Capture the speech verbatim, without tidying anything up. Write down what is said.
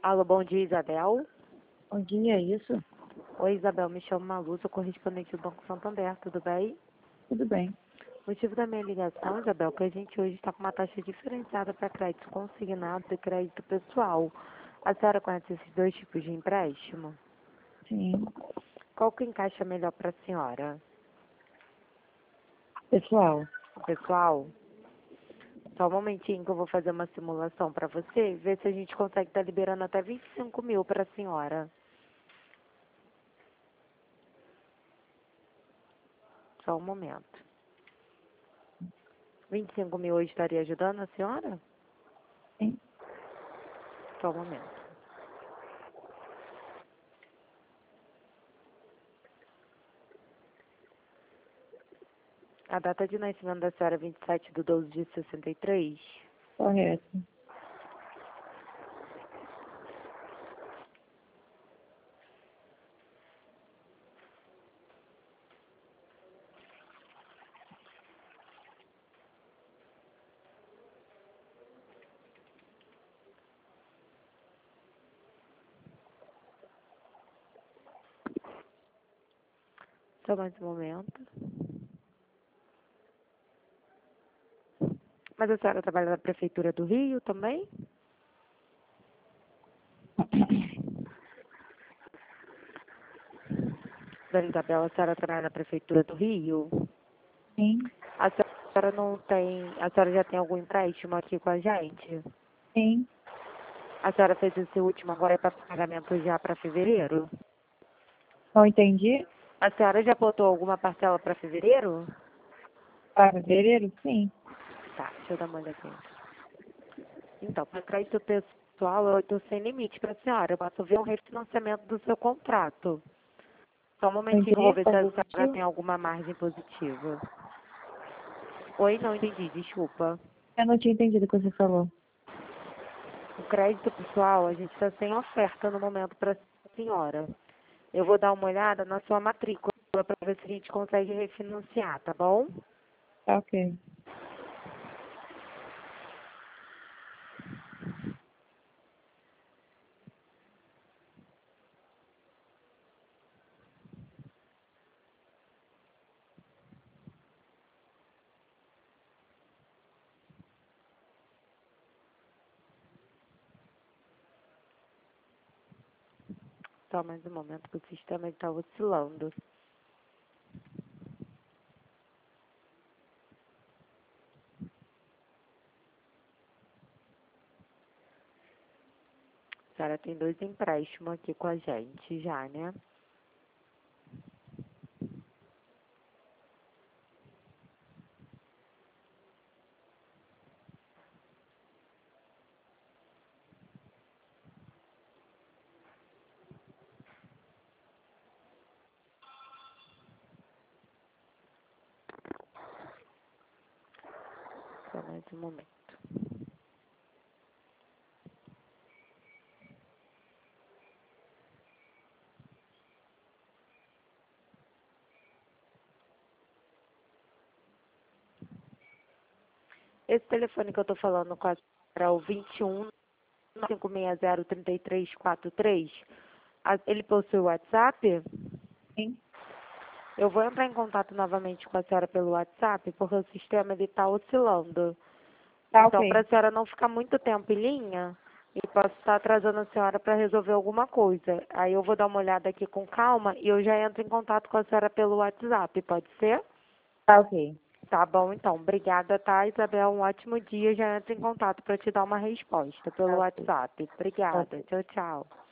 Alô, bom dia, Isabel. Bom dia, é isso? Oi, Isabel, me chamo Malu, sou correspondente do Banco Santander, tudo bem? Tudo bem. O motivo da minha ligação, Isabel, é que a gente hoje está com uma taxa diferenciada para crédito consignado e crédito pessoal. A senhora conhece esses dois tipos de empréstimo? Sim. Qual que encaixa melhor para a senhora? Pessoal, O pessoal? Só um momentinho que eu vou fazer uma simulação para você, ver se a gente consegue estar liberando até vinte e cinco mil para a senhora. Só um momento. vinte e cinco mil hoje estaria ajudando a senhora? sim. Só um momento. A data de nascimento da senhora é vinte e sete de doze de sessenta e três? Correto. Só mais um momento. Mas a senhora trabalha na Prefeitura do Rio também? Dona Isabel, a senhora trabalha na Prefeitura do Rio? Sim. A senhora não tem... A senhora já tem algum empréstimo aqui com a gente? Sim. A senhora fez esse último agora para pagamento já para fevereiro? Não entendi? A senhora já botou alguma parcela para fevereiro? Para fevereiro? Sim. Tá, deixa eu dar uma olhadinha. Então, para crédito pessoal, eu estou sem limite para a senhora. Eu posso ver um refinanciamento do seu contrato. Só um Não momentinho, eu vou entendi? ver se Pode a senhora repetir? tem alguma margem positiva. Oi, não entendi, desculpa. Eu não tinha entendido o que você falou. O crédito pessoal, a gente está sem oferta no momento para a senhora. Eu vou dar uma olhada na sua matrícula para ver se a gente consegue refinanciar, tá bom? Tá ok. Só mais um momento que o sistema está oscilando. A senhora tem dois empréstimos aqui com a gente já, né? Só mais um momento. Esse telefone que eu tô falando com a senhora é o vinte e um, cinco seis zero, três três quatro três. A- Ele possui o WhatsApp? Sim. Eu vou entrar em contato novamente com a senhora pelo WhatsApp, porque o sistema ele está oscilando. Tá Então, para ok. a senhora não ficar muito tempo em linha, eu posso estar atrasando a senhora para resolver alguma coisa. Aí eu vou dar uma olhada aqui com calma e eu já entro em contato com a senhora pelo WhatsApp, pode ser? Tá ok. Tá bom, então. Obrigada, tá, Isabel? Um ótimo dia. Já entro em contato para te dar uma resposta pelo Tá ok. WhatsApp. Tá Obrigada. ok. Tchau, tchau.